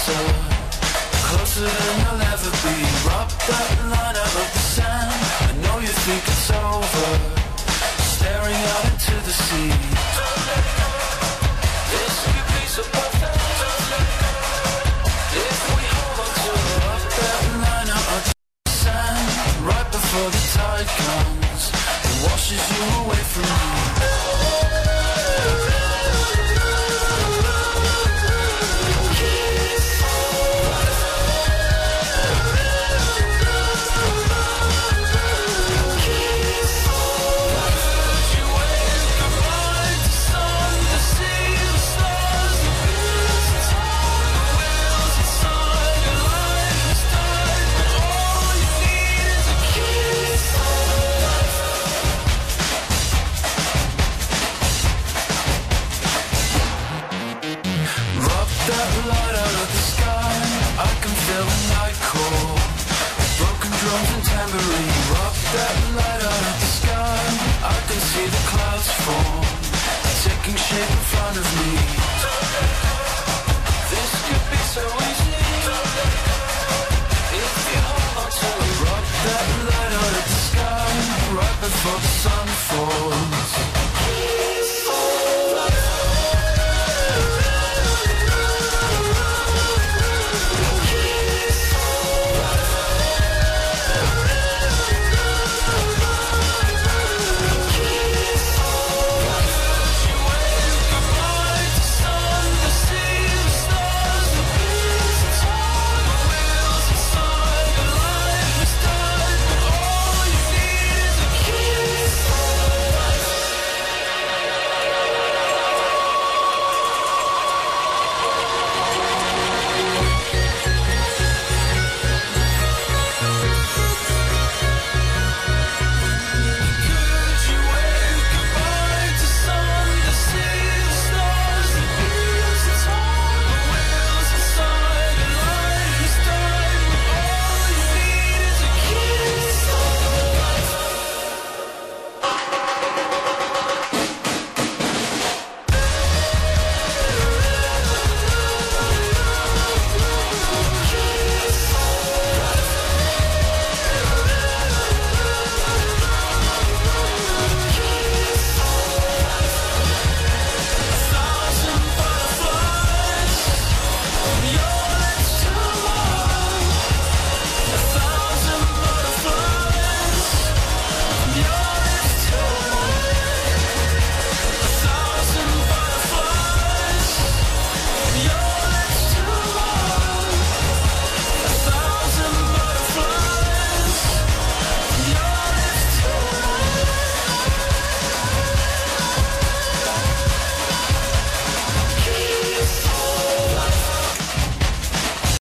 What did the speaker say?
closer, closer than you'll ever be. Rub that line out of the sand. I know you think it's over, staring out into the sea. This could be so perfect. If we hold on to it. Rub that line out of the sand. Right before the tide comes, it washes you away from me. That light out of the sky, I can see the clouds form, taking shape in front of me.